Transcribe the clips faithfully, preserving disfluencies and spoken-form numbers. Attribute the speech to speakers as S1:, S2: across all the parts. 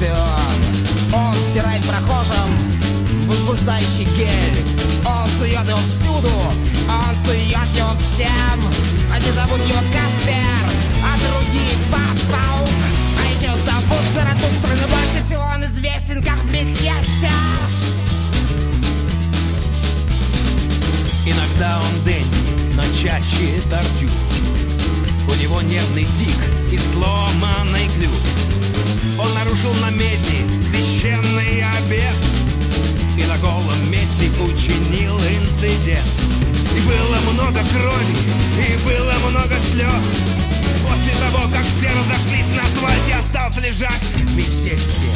S1: вперед. Он втирает прохожим возбуждающий гель. Он сует его всюду, он сует его всем. А не зовут его Каспер, а другие Паук. А еще зовут Заратустру, но больше всего он известен как месье Серж.
S2: Иногда он Дэнни, но чаще Тартюх. У него нервный тик и сломанный клюв. Он нарушил на медне священный обет и на голом месте учинил инцидент. И было много крови, и было много слез. После того, как все разошлись на асфальте, остался лежать месье Серж.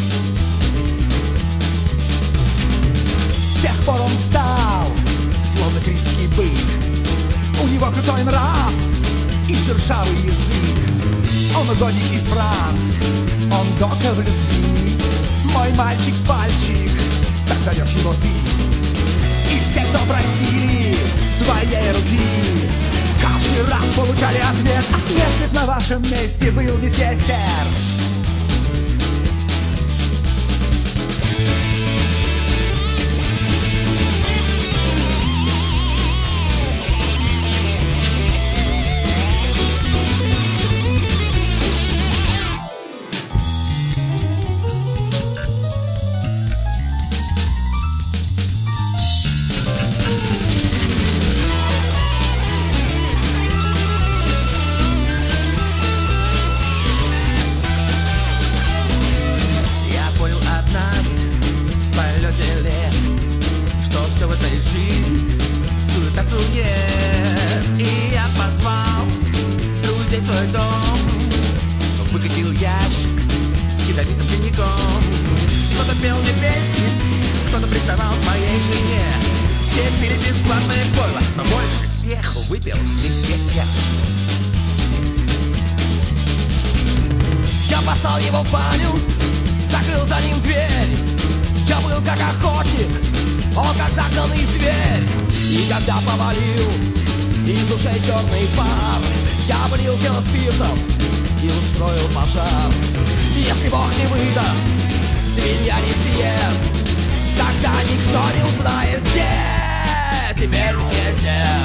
S3: С тех пор он стал словно критский бык. У него крутой нрав и шершавый язык. Он угодник и франк, он дока в любви. Мой мальчик с пальчик, так зовешь его ты. И все, кто просили твоей руки, каждый раз получали ответ: а если б на вашем месте был месье Серж?
S2: И я позвал друзей в свой дом, выкатил ящик с ядовитым коньяком. Кто-то пел мне песни, кто-то приставал к моей жене. Все пили бесплатное пойло, но больше всех выпил месье Серж. Я послал его в баню, закрыл за ним дверь. Я был как охотник, он как загнанный зверь. И когда повалил из ушей черный пар, я облил тело спиртом и устроил пожар. Если Бог не выдаст, свинья не съест, тогда никто не узнает, где теперь месье Серж.